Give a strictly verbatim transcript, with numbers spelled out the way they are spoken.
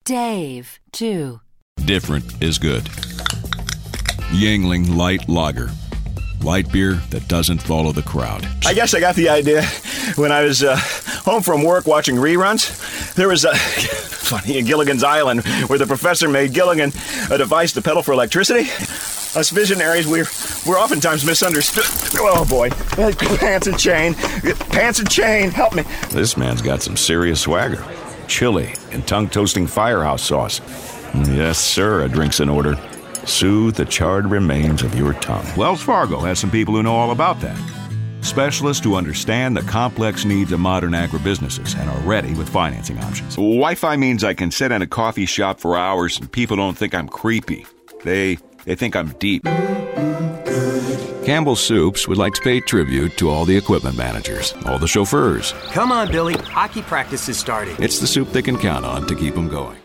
Dave, too. Different is good. Yuengling Light Lager. Light beer that doesn't follow the crowd. I guess I got the idea when I was uh, home from work watching reruns. There was a funny in Gilligan's Island where the professor made Gilligan a device to pedal for electricity. Us visionaries, we're, we're oftentimes misunderstood. Oh, boy. Pants and chain. Pants and chain. Help me. This man's got some serious swagger. Chili and tongue-toasting firehouse sauce. Yes, sir, a drink's in order. Soothe the charred remains of your tongue. Wells Fargo has some people who know all about that. Specialists who understand the complex needs of modern agribusinesses and are ready with financing options. Wi-Fi means I can sit in a coffee shop for hours and people don't think I'm creepy. They they think I'm deep. Campbell's Soups would like to pay tribute to all the equipment managers, all the chauffeurs. Come on, Billy. Hockey practice is starting. It's the soup they can count on to keep them going.